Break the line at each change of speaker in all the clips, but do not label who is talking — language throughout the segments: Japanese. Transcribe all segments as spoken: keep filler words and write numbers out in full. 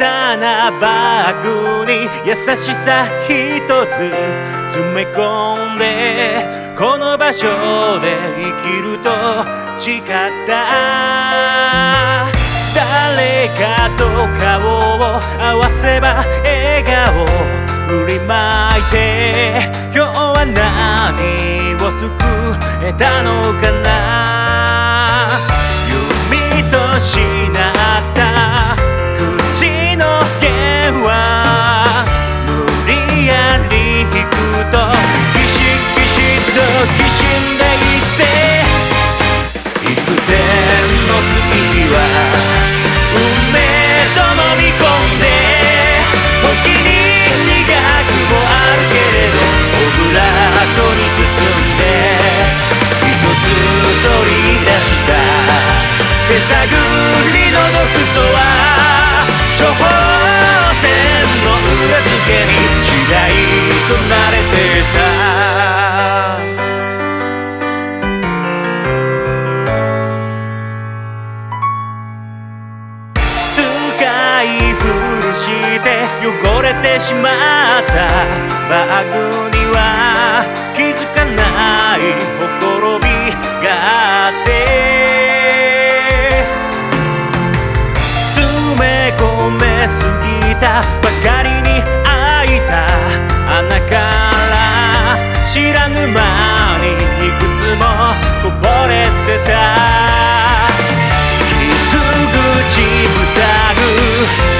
さなバッグに優しさ一つ詰め込んで、この場所で生きると誓った。誰かと顔を合わせば笑顔振りまいて、今日は何を救えたのかな。弓としなった口の弦は無理やり引くとギシギシときしんでいって、幾千の月は運命と飲み込んで、時に苦くもあるけれどオブラートに包んで、一つ取り出した手探りの毒素は処方箋の裏付けに次第となれてた。汚れてしまったバッグには気づかないほころびがあって、詰め込めすぎたばかりに開いた穴から知らぬ間にいくつもこぼれてた。傷口塞ぐ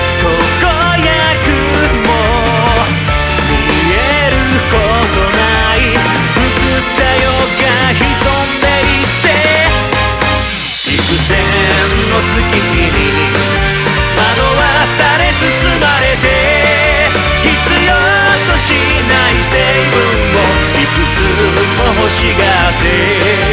千の月日に惑わされ包まれて、必要としない成分をいくつも欲しがって、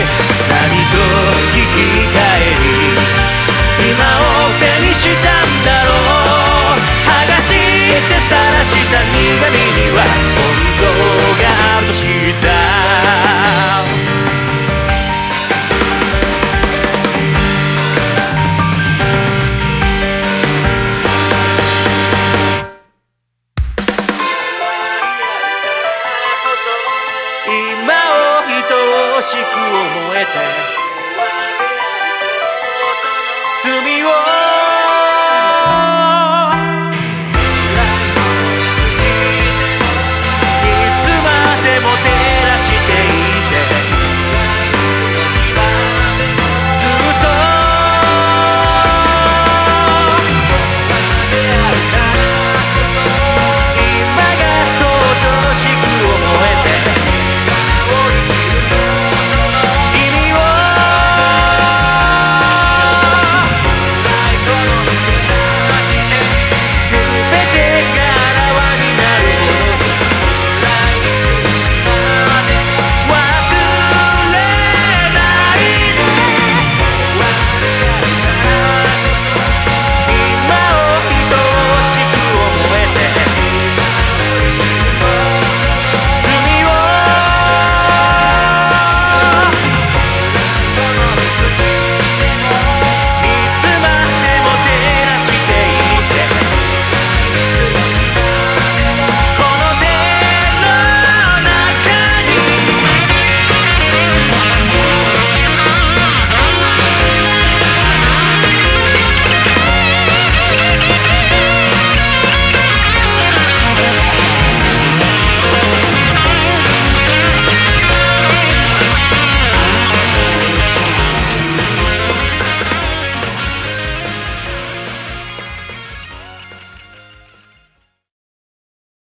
何と引き換えに今を手にしたんだろう。剥がして晒した苦みには本当があると知った。今を愛おしく思えて罪を